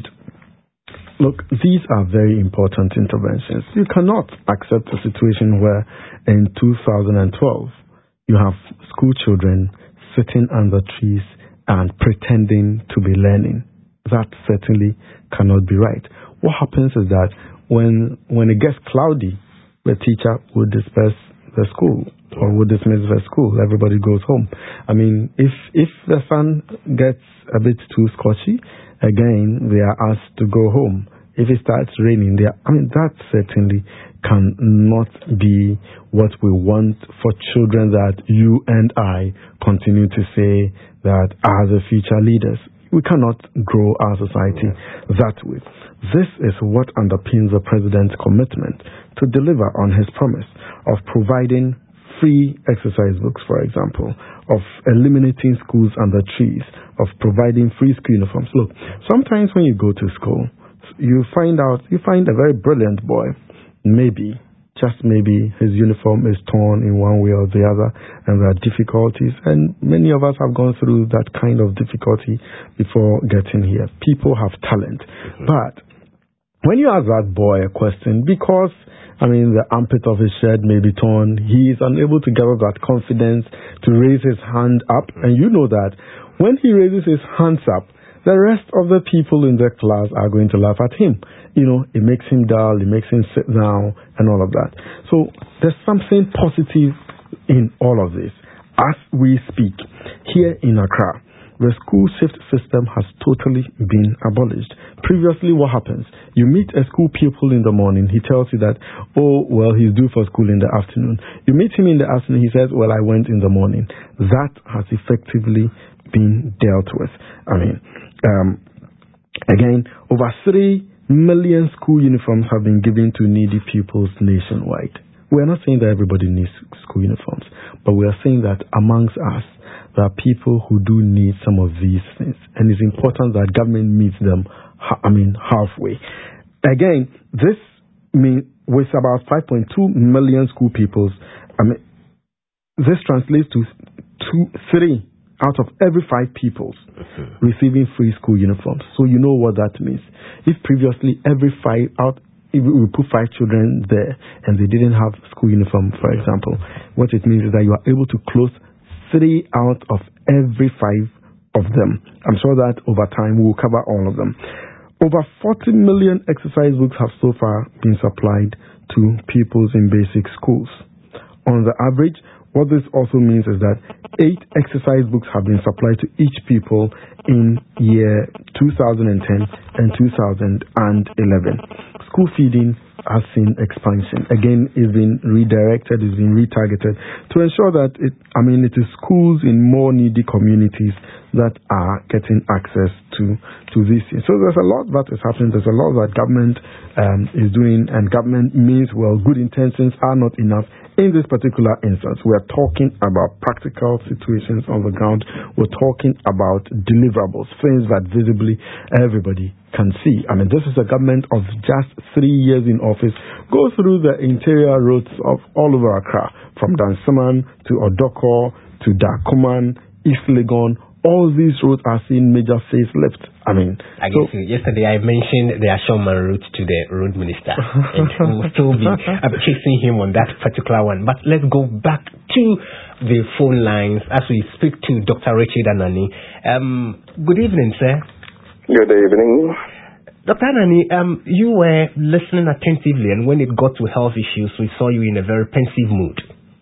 look, these are very important interventions. You cannot accept a situation where in two thousand twelve you have school children sitting under trees and pretending to be learning. That certainly cannot be right. What happens is that when when it gets cloudy, the teacher would disperse the school or would dismiss the school. Everybody goes home. I mean, if if the sun gets a bit too scorchy, again, they are asked to go home. If it starts raining, they are, I mean, that certainly cannot be what we want for children that you and I continue to say that are the future leaders. We cannot grow our society that way. This is what underpins the president's commitment to deliver on his promise of providing free exercise books, for example, of eliminating schools under trees, of providing free school uniforms. Look, sometimes when you go to school, you find out, you find a very brilliant boy, maybe, just maybe his uniform is torn in one way or the other, and there are difficulties, and many of us have gone through that kind of difficulty before getting here. People have talent. Mm-hmm. But when you ask that boy a question, because, I mean, the armpit of his shirt may be torn, he is unable to gather that confidence to raise his hand up, and you know that when he raises his hands up, the rest of the people in the class are going to laugh at him. You know, it makes him dull, it makes him sit down, and all of that. So there's something positive in all of this. As we speak, here in Accra, the school shift system has totally been abolished. Previously, what happens? You meet a school pupil in the morning, he tells you that, oh, well, he's due for school in the afternoon. You meet him in the afternoon, he says, well, I went in the morning. That has effectively been dealt with. I mean, Um, again, over three million school uniforms have been given to needy pupils nationwide. We are not saying that everybody needs school uniforms, but we are saying that amongst us, there are people who do need some of these things, and it's important that government meets them, I mean, halfway. Again, this means with about five point two million school pupils, I mean, this translates to two, three out of every five people mm-hmm. receiving free school uniforms. So you know what that means. If previously every five out, if we put five children there and they didn't have school uniform, for example, what it means is that you are able to close three out of every five of them. I'm sure that over time we will cover all of them. Over forty million exercise books have so far been supplied to pupils in basic schools. On the average, what this also means is that eight exercise books have been supplied to each pupil in year two thousand ten and two thousand eleven. School feeding has seen expansion. Again, it's been redirected, it's been retargeted to ensure that it, I mean, it is schools in more needy communities that are getting access to, to this. So there's a lot that is happening. There's a lot that government um, is doing, and government means, well, good intentions are not enough. In this particular instance, we are talking about practical situations on the ground. We're talking about deliverables, things that visibly everybody can see. I mean, this is a government of just three years in office. Go through the interior roads of all over Accra, from Dansaman to Odoko to Dakuman, East Legon. All these roads are seeing major facelift. I mean, I guess so, yesterday I mentioned the Ashoman route to the road minister, and we will still be uh, chasing him on that particular one. But let's go back to the phone lines as we speak to Doctor Richard Anani. Um, good evening, sir. Good evening. Doctor Anani, um, you were listening attentively, and when it got to health issues, we saw you in a very pensive mood.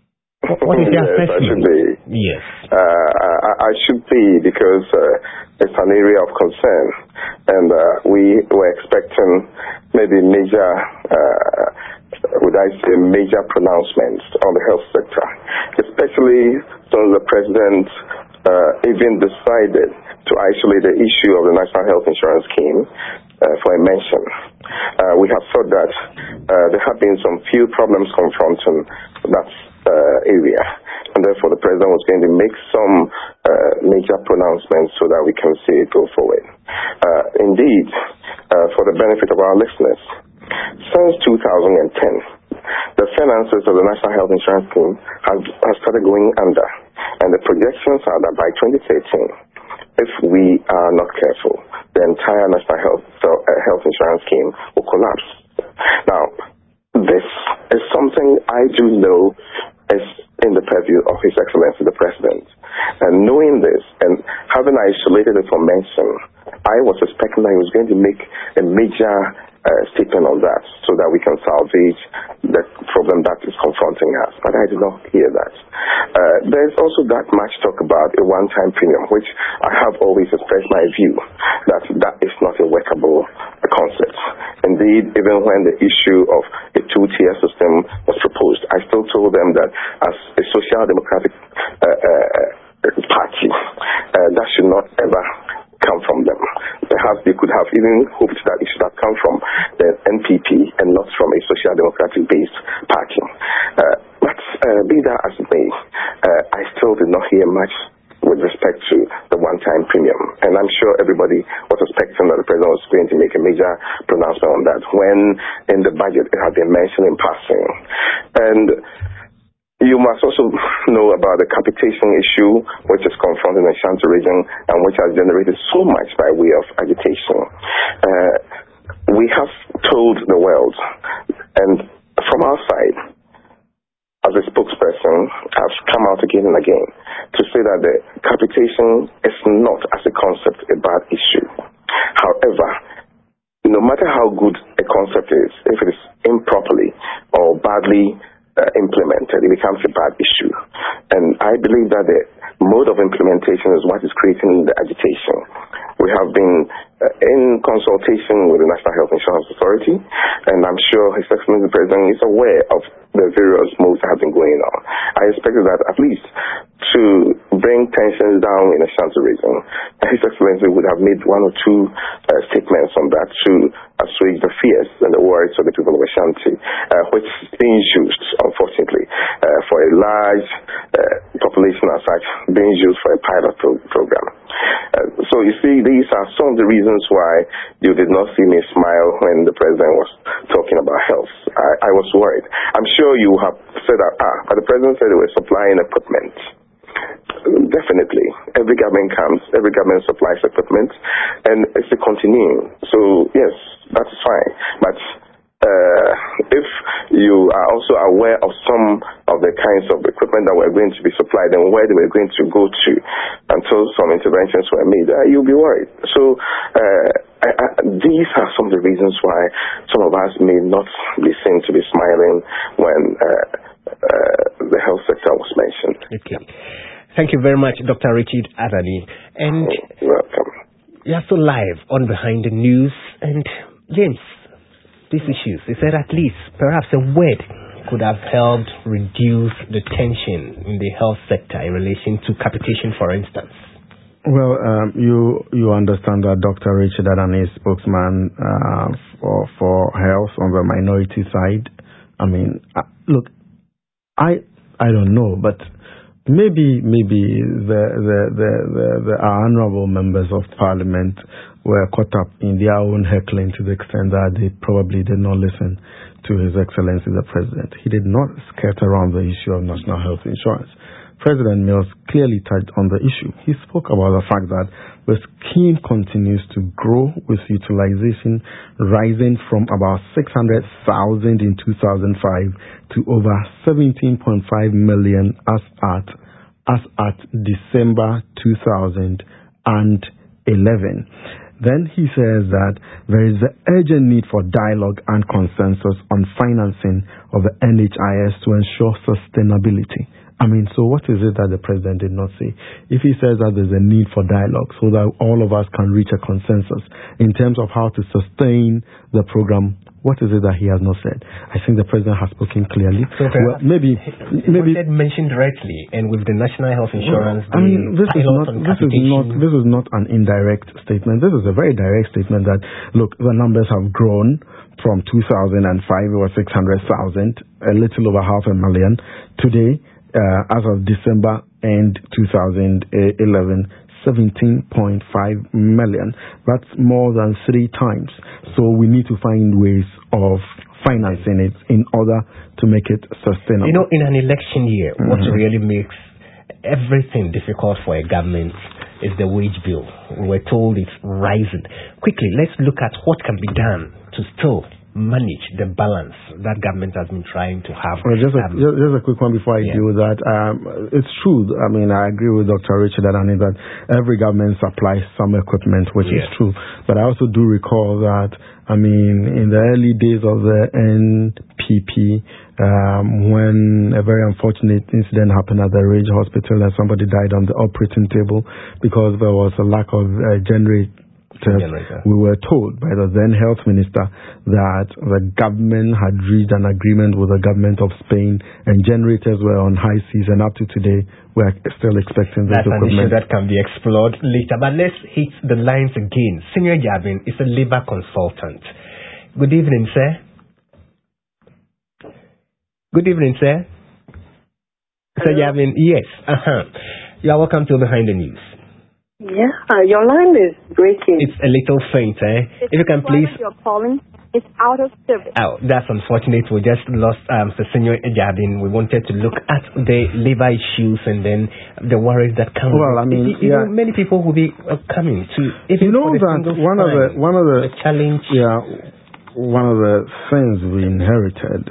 What is your yes, I should be. Yes. Uh, I, I should be, because uh, it's an area of concern, and uh, we were expecting maybe major, uh, would I say, major pronouncements on the health sector, especially since the president uh, even decided to isolate the issue of the National Health Insurance Scheme uh, for a mention. Uh, we have thought that uh, there have been some few problems confronting that uh, area, and therefore the president was going to make some uh, major pronouncements so that we can see it go forward. Uh, indeed, uh, for the benefit of our listeners, since two thousand ten, the finances of the National Health Insurance Scheme have, have started going under. And the projections are that by twenty thirteen, if we are not careful, the entire national health, so, uh, health insurance scheme will collapse. Now, this is something I do know is in the purview of His Excellency the President. And knowing this and having isolated it from mention, I was expecting that he was going to make a major uh, statement on that so that we can salvage the problem that is confronting us. But I did not hear that. Uh, there's also that much talk about a one-time premium, which I have always expressed my view that that is not a workable concept. Indeed, even when the issue of a two-tier system was proposed, I still told them that as a social democratic uh, uh, party, uh, that should not ever come from them. Perhaps they could have even hoped that it should have come from the N P P and not from a social democratic based party. Uh, but uh, be that as it may, uh, I still did not hear much with respect to the one-time premium. And I'm sure everybody was expecting that the President was going to make a major pronouncement on that when in the budget it had been mentioned in passing. And you must also know about the capitation issue, which is confronting the Ashanti region and which has generated so much by way of agitation. Uh, we have told the world, and from our side, as a spokesperson, I've come out again and again to say that the capitation is not, as a concept, a bad issue. However, no matter how good a concept is, if it is improperly or badly Uh, implemented, it becomes a bad issue. And I believe that the mode of implementation is what is creating the agitation. We have been uh, in consultation with the National Health Insurance Authority, and I'm sure His Excellency the President is aware of the various moves that have been going on. I expected that at least to bring tensions down in the Ashanti region, His Excellency would have made one or two uh, statements on that to assuage the fears and the worries of the people of Ashanti, uh, which is being used, unfortunately, uh, for a large uh, population as such, being used for a pilot pro- program. Uh, so you see, these are some of the reasons why you did not see me smile when the President was talking about health. I, I was worried. I'm sure you have said that, ah, but the President said they were supplying equipment. Definitely. Every government comes, every government supplies equipment, and it's a continuing. So, yes, that's fine. But uh, if you are also aware of some of the kinds of equipment that were going to be supplied and where they were going to go to until some interventions were made, uh, you'll be worried. So, uh, I, I, these are some of the reasons why some of us may not be seen to be smiling when uh, uh, the health sector was mentioned. Okay. Thank you very much, Doctor Richard Adani. And You're welcome. You are so live on Behind the News. And James, these issues, he said at least perhaps a word could have helped reduce the tension in the health sector in relation to capitation, for instance. Well, um, you you understand that Doctor Richard Adani is spokesman uh, for for health on the minority side. I mean, uh, look, I I don't know, but maybe maybe the the, the the the our honourable members of Parliament were caught up in their own heckling to the extent that they probably did not listen to His Excellency the President. He did not skirt around the issue of national health insurance. President Mills clearly touched on the issue. He spoke about the fact that the scheme continues to grow, with utilization rising from about six hundred thousand in two thousand five to over seventeen point five million as at as at December two thousand eleven. Then he says that there is an urgent need for dialogue and consensus on financing of the N H I S to ensure sustainability. I mean, so what is it that the President did not say? If he says that there's a need for dialogue so that all of us can reach a consensus in terms of how to sustain the program, what is it that he has not said? I think the President has spoken clearly. So well, maybe, he maybe wanted mentioned directly, and with the national health insurance, well, I mean, this is not this is not this is not an indirect statement. This is a very direct statement that, look, the numbers have grown from two thousand five. It was six hundred thousand, a little over half a million. Today, Uh, as of December end two thousand eleven, seventeen point five million. That's more than three times. So we need to find ways of financing it in order to make it sustainable. You know, in an election year, mm-hmm. what really makes everything difficult for a government is the wage bill. We were told it's rising. Quickly, let's look at what can be done to still manage the balance that government has been trying to have. Well, just, a, um, just, just a quick one before I yeah. deal with that. Um, it's true. I mean, I agree with Doctor Richard Anani that every government supplies some equipment, which yeah. is true. But I also do recall that, I mean, in the early days of the N P P, um, when a very unfortunate incident happened at the Ridge Hospital and somebody died on the operating table because there was a lack of uh, generators. Generator. We were told by the then health minister that the government had reached an agreement with the government of Spain and generators were on high seas, and up to today we are still expecting this That's equipment. an issue that can be explored later. But let's hit the lines again. Senior Yabin is a labor consultant. Good evening, sir. Good evening, sir. Hello. Sir Yabin, yes. Uh-huh. You are welcome to Behind the News. Yeah, uh, your line is breaking. It's a little faint, eh? It's if you can please... You're calling, it's out of service. Oh, that's unfortunate. We just lost um, the Senior Ejabin. We wanted to look at the labor issues and then the worries that come. Well, I mean, you, you yeah. know, many people will be uh, coming to... Even you know for the that one of the... One of the, the challenge... Yeah, one of the things we inherited,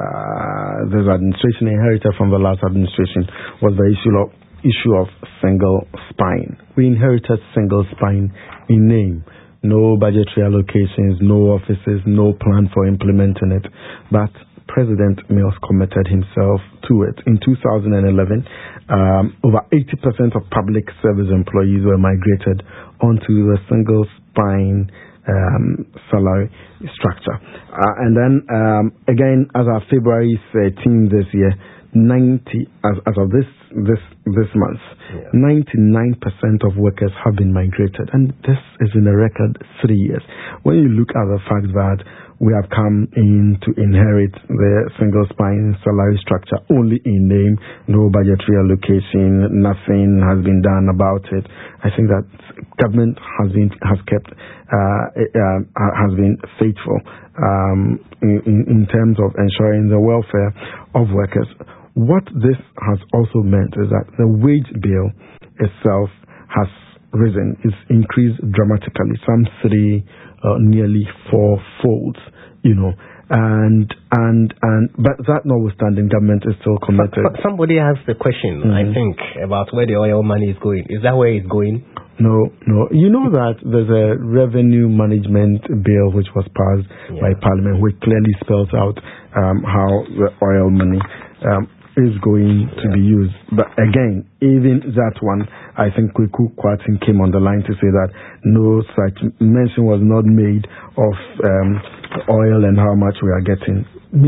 uh, this administration inherited from the last administration was the issue of issue of single spine. We inherited single spine in name. No budgetary allocations, no offices, no plan for implementing it. But President Mills committed himself to it. In two thousand eleven, um, over eighty percent of public service employees were migrated onto the single spine um, salary structure. Uh, and then, um, again, as of February thirteenth this year, ninety as, as of this this this month, yeah. ninety-nine percent of workers have been migrated, and this is in a record three years. When you look at the fact that we have come in to inherit the single spine salary structure only in name, no budgetary allocation, nothing has been done about it, I think that government has been has kept uh, uh, has been faithful um, in, in terms of ensuring the welfare of workers. What this has also meant is that the wage bill itself has risen, it's increased dramatically, some three, uh, nearly four folds, you know, and and and but that notwithstanding, government is still committed. Somebody asked the question, mm-hmm. I think, about where the oil money is going. Is that where it's going? No, no. You know that there's a revenue management bill which was passed yeah. by Parliament, which clearly spells out um, how the oil money um, is going to be used. But again, even that one, I think Kweku Kwatin came on the line to say that no such mention was not made of um, oil and how much we are getting.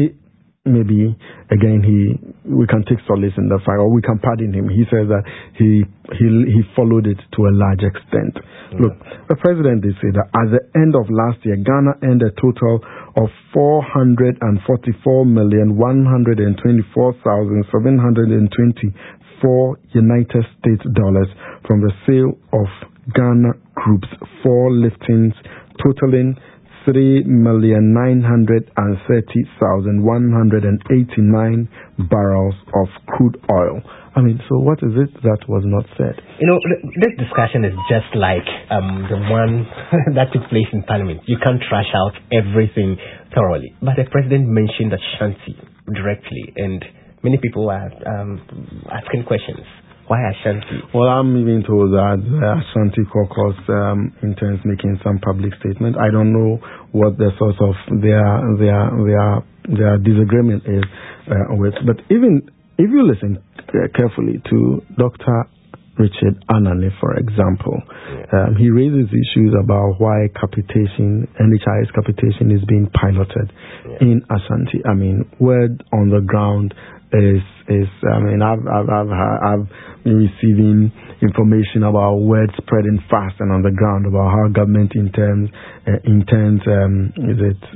Maybe, again, he we can take solace in the fact, or we can pardon him. He says that he he he followed it to a large extent. Yeah. Look, the president did say that at the end of last year, Ghana earned a total of four hundred forty-four million one hundred twenty-four thousand seven hundred twenty-four United States dollars from the sale of Ghana Group's four liftings, totaling three million nine hundred thirty thousand one hundred eighty-nine barrels of crude oil. I mean, so what is it that was not said? You know, this discussion is just like um, the one that took place in Parliament. You can't trash out everything thoroughly. But the president mentioned Ashanti directly, and many people are um, asking questions. Why Ashanti? Well, I'm even told that the Ashanti caucus um, intends making some public statement. I don't know what the source of their their their their disagreement is uh, with. But even if you listen uh, carefully to Doctor Richard Anani, for example, yeah. um, he raises issues about why capitation, N H I S capitation, is being piloted yeah. in Ashanti. I mean, word on the ground is is I mean I've I've I've, I've been receiving information about word spreading fast and on the ground about how government intends uh, intends um, is it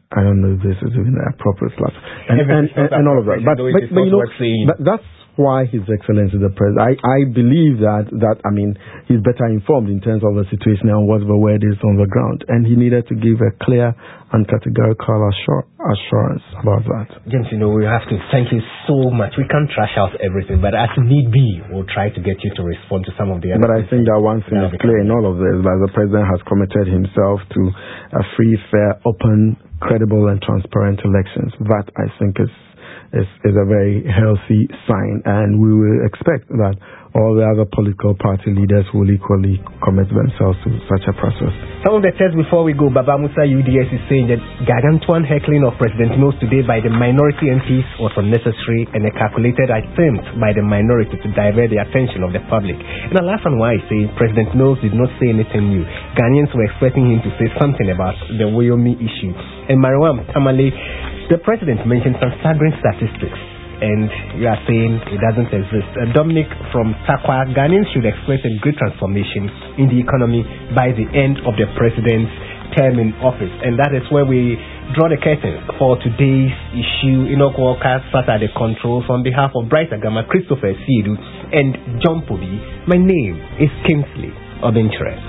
I don't know if this is even the appropriate platform, and, and, and, and all of that. But, but, but you know, that, that's why His Excellency the President, I, I believe that, that, I mean, he's better informed in terms of the situation and what the word is on the ground. And he needed to give a clear and categorical assur- assurance about that. James, you know, we have to thank you so much. We can't trash out everything, but as need be, we'll try to get you to respond to some of the other But I think that one thing is clear in all of this, that the President has committed himself to a free, fair, open, credible and transparent elections. That, I think, is Is, is a very healthy sign, and we will expect that all the other political party leaders will equally commit themselves to such a process. Some of the tests before we go, Baba Musa U D S is saying that gargantuan heckling of President Mills today by the minority M Ps was unnecessary and a calculated attempt by the minority to divert the attention of the public. And the last one why I say President Mills did not say anything new. Ghanaians were expecting him to say something about the Wyoming issue. And Mariam Tamale, the president mentioned some staggering statistics, and you are saying it doesn't exist. Uh, Dominic from Takwa, Ghanaians should expect a great transformation in the economy by the end of the president's term in office. And that is where we draw the curtain for today's issue. Enoch Walker sat at the controls on behalf of Bright Agama, Christopher Siedu, and John Pobi. My name is Kingsley Obenchire.